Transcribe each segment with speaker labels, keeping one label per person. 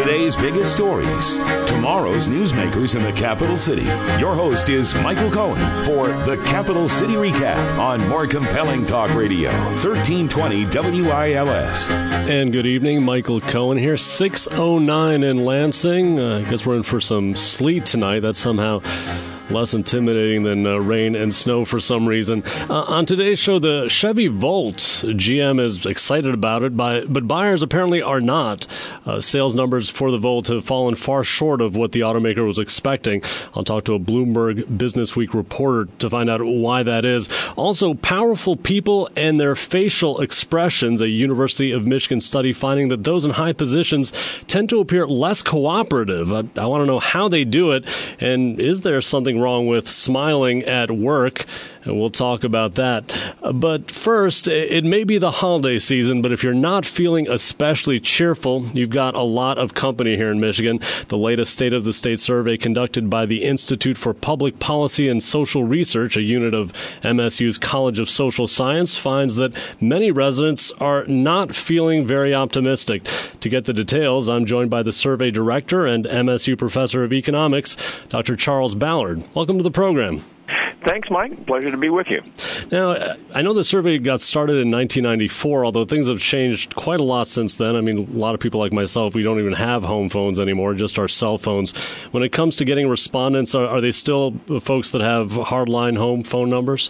Speaker 1: Today's biggest stories, tomorrow's newsmakers in the capital city. Your host is Michael Cohen for the Capital City Recap on More Compelling Talk Radio, 1320 WILS.
Speaker 2: And good evening, Michael Cohen here, 6:09 in Lansing. I guess we're in for some sleet tonight. That's somehow less intimidating than rain and snow for some reason. On today's show, the Chevy Volt, GM is excited about it, but buyers apparently are not. Sales numbers for the Volt have fallen far short of what the automaker was expecting. I'll talk to a Bloomberg Businessweek reporter to find out why that is. Also, powerful people and their facial expressions, a University of Michigan study finding that those in high positions tend to appear less cooperative. I want to know how they do it, and is there something wrong with smiling at work? And we'll talk about that. But first, it may be the holiday season, but if you're not feeling especially cheerful, you've got a lot of company here in Michigan. The latest State of the State survey conducted by the Institute for Public Policy and Social Research, a unit of MSU's College of Social Science, finds that many residents are not feeling very optimistic. To get the details, I'm joined by the survey director and MSU professor of economics, Dr. Charles Ballard. Welcome to the program.
Speaker 3: Thanks, Mike. Pleasure to be with you.
Speaker 2: Now, I know the survey got started in 1994, although things have changed quite a lot since then. I mean, a lot of people like myself, we don't even have home phones anymore, just our cell phones. When it comes to getting respondents, are they still folks that have hardline home phone numbers?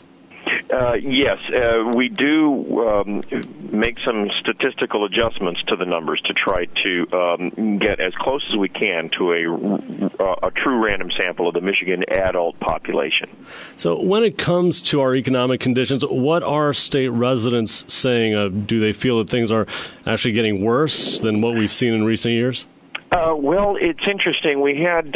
Speaker 3: Yes, we do make some statistical adjustments to the numbers to try to get as close as we can to a true random sample of the Michigan adult population.
Speaker 2: So when it comes to our economic conditions, what are state residents saying? Do they feel that things are actually getting worse than what we've seen in recent years?
Speaker 3: Well, it's interesting. We had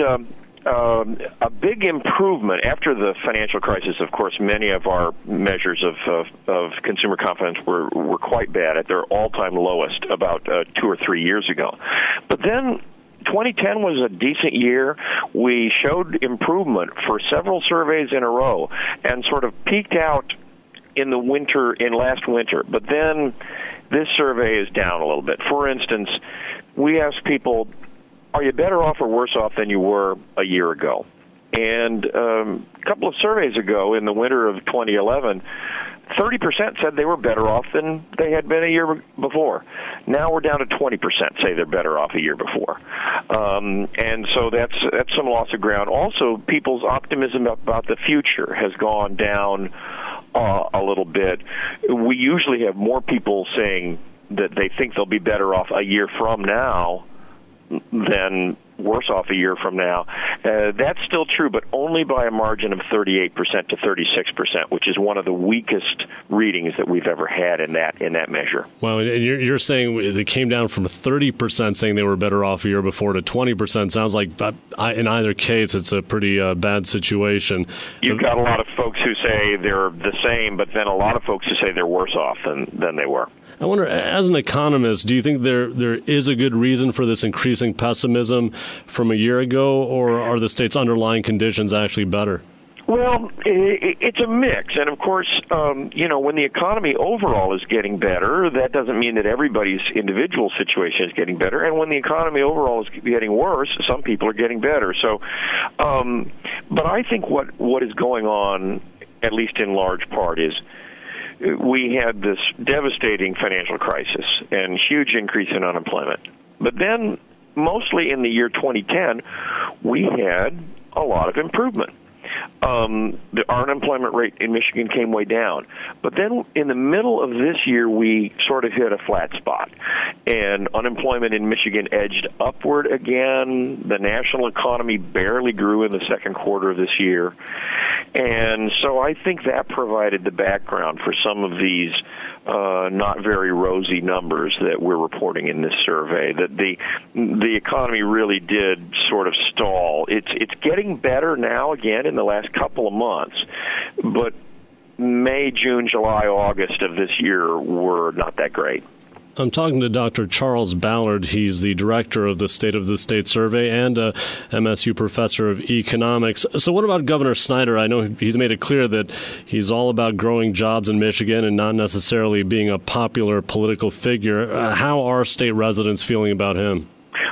Speaker 3: a big improvement after the financial crisis. Of course, many of our measures of consumer confidence were quite bad at their all-time lowest about 2 or 3 years ago. But then 2010 was a decent year. We showed improvement for several surveys in a row and sort of peaked out in last winter. But then this survey is down a little bit. For instance, we asked people, are you better off or worse off than you were a year ago? And a couple of surveys ago, in the winter of 2011, 30% said they were better off than they had been a year before. Now we're down to 20% say they're better off a year before. And so that's some loss of ground. Also, people's optimism about the future has gone down a little bit. We usually have more people saying that they think they'll be better off a year from now than worse off a year from now. That's still true, but only by a margin of 38% to 36%, which is one of the weakest readings that we've ever had in that measure.
Speaker 2: Well, and you're saying it came down from 30% saying they were better off a year before to 20%. Sounds like in either case it's a pretty bad situation.
Speaker 3: You've got a lot of folks who say they're the same, but then a lot of folks who say they're worse off than they were.
Speaker 2: I wonder, as an economist, do you think there is a good reason for this increasing pessimism from a year ago, or are the state's underlying conditions actually better?
Speaker 3: Well, it's a mix. And, of course, when the economy overall is getting better, that doesn't mean that everybody's individual situation is getting better. And when the economy overall is getting worse, some people are getting better. So, but I think what is going on, at least in large part, is we had this devastating financial crisis and huge increase in unemployment. But then, mostly in the year 2010, we had a lot of improvement. Our unemployment rate in Michigan came way down. But then in the middle of this year, we sort of hit a flat spot. And unemployment in Michigan edged upward again. The national economy barely grew in the second quarter of this year. And so I think that provided the background for some of these not very rosy numbers that we're reporting in this survey, that the economy really did sort of stall. It's getting better now again in the last couple of months, but May, June, July, August of this year were not that great.
Speaker 2: I'm talking to Dr. Charles Ballard. He's the director of the State of the State survey and a MSU professor of economics. So what about Governor Snyder? I know he's made it clear that he's all about growing jobs in Michigan and not necessarily being a popular political figure. How are state residents feeling about him?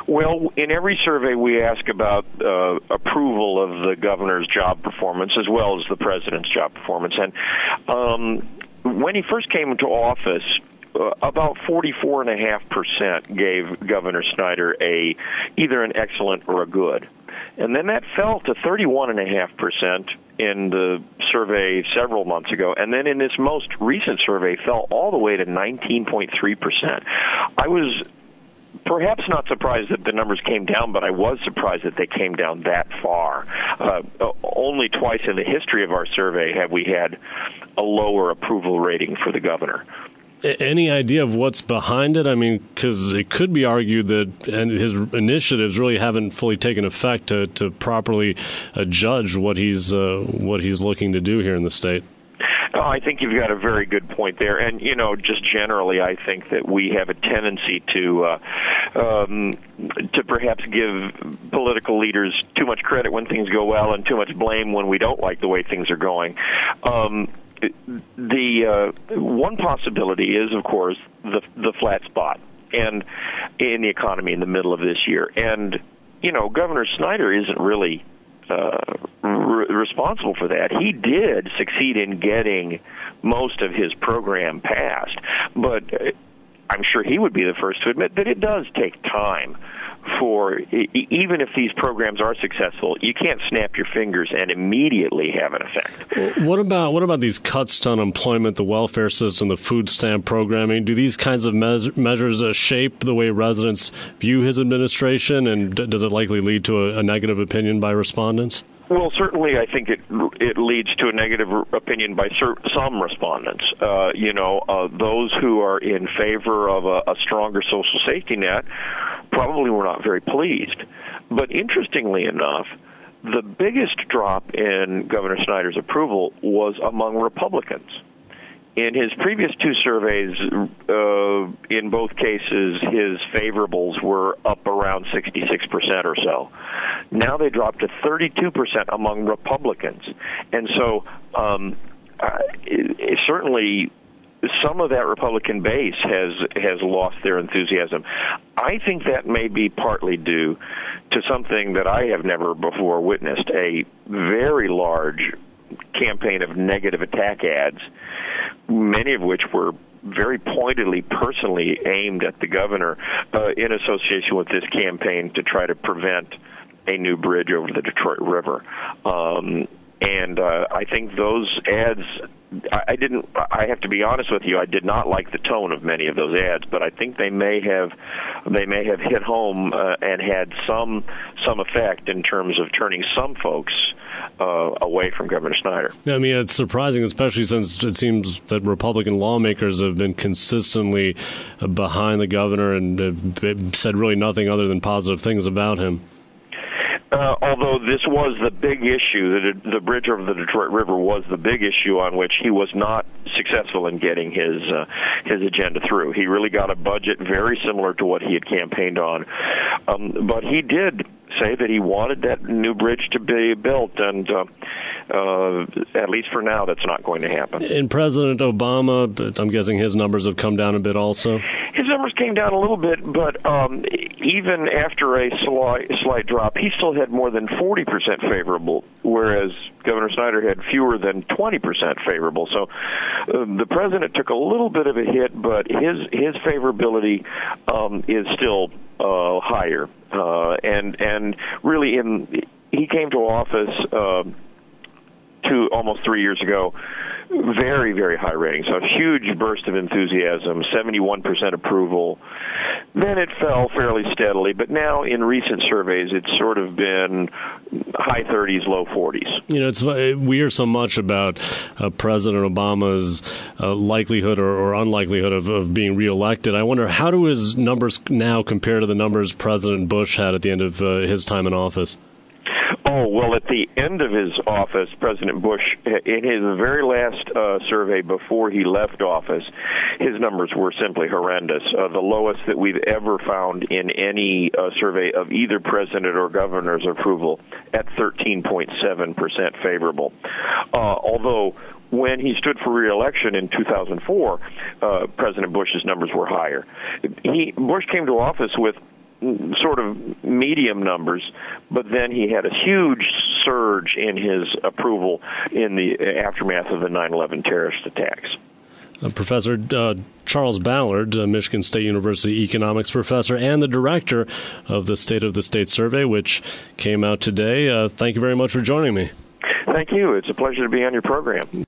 Speaker 3: Well, in every survey we ask about approval of the governor's job performance as well as the president's job performance. And when he first came into office, about 44.5% gave Governor Snyder either an excellent or a good. And then that fell to 31.5% in the survey several months ago. And then in this most recent survey fell all the way to 19.3%. I was perhaps not surprised that the numbers came down, but I was surprised that they came down that far. Only twice in the history of our survey have we had a lower approval rating for the governor.
Speaker 2: Any idea of what's behind it? I mean, because it could be argued that his initiatives really haven't fully taken effect to properly judge what he's looking to do here in the state.
Speaker 3: I think you've got a very good point there. And, just generally, I think that we have a tendency to perhaps give political leaders too much credit when things go well and too much blame when we don't like the way things are going. The one possibility is, of course, the flat spot and in the economy in the middle of this year. And, Governor Snyder isn't really responsible for that. He did succeed in getting most of his program passed, but I'm sure he would be the first to admit that it does take time for, even if these programs are successful, you can't snap your fingers and immediately have an effect.
Speaker 2: What about these cuts to unemployment, the welfare system, the food stamp programming? Do these kinds of measures shape the way residents view his administration, and does it likely lead to a negative opinion by respondents?
Speaker 3: Well, certainly I think it leads to a negative opinion by some respondents. Those who are in favor of a stronger social safety net probably were not very pleased. But interestingly enough, the biggest drop in Governor Snyder's approval was among Republicans. In his previous two surveys, in both cases, his favorables were up around 66% or so. Now they dropped to 32% among Republicans. And so certainly some of that Republican base has lost their enthusiasm. I think that may be partly due to something that I have never before witnessed, a very large campaign of negative attack ads, many of which were very pointedly, personally aimed at the governor in association with this campaign to try to prevent a new bridge over the Detroit River. And I think those ads, I have to be honest with you, I did not like the tone of many of those ads, but I think they may have hit home and had some effect in terms of turning some folks away from Governor Snyder.
Speaker 2: I mean, it's surprising, especially since it seems that Republican lawmakers have been consistently behind the governor and have said really nothing other than positive things about him.
Speaker 3: Although this was the big issue, the bridge over the Detroit River was the big issue on which he was not successful in getting his agenda through. He really got a budget very similar to what he had campaigned on. But he did say that he wanted that new bridge to be built, and at least for now, that's not going to happen.
Speaker 2: And President Obama, I'm guessing his numbers have come down a bit also?
Speaker 3: His numbers came down a little bit, but even after a slight drop, he still had more than 40% favorable, whereas Governor Snyder had fewer than 20% favorable. So the president took a little bit of a hit, but his favorability is still higher. And really, he came to office almost 3 years ago, very, very high rating. So a huge burst of enthusiasm, 71% approval. Then it fell fairly steadily, but now in recent surveys, it's sort of been high 30s, low 40s.
Speaker 2: We hear so much about President Obama's likelihood or unlikelihood of being reelected. I wonder, how do his numbers now compare to the numbers President Bush had at the end of his time in office?
Speaker 3: Oh, well, at the end of his office, President Bush, in his very last survey before he left office, his numbers were simply horrendous, the lowest that we've ever found in any survey of either president or governor's approval, at 13.7% favorable. Although when he stood for re-election in 2004, President Bush's numbers were higher. Bush came to office with sort of medium numbers, but then he had a huge surge in his approval in the aftermath of the 9/11 terrorist attacks.
Speaker 2: Professor Charles Ballard, Michigan State University economics professor and the director of the State of the State survey, which came out today. Thank you very much for joining me.
Speaker 3: Thank you. It's a pleasure to be on your program.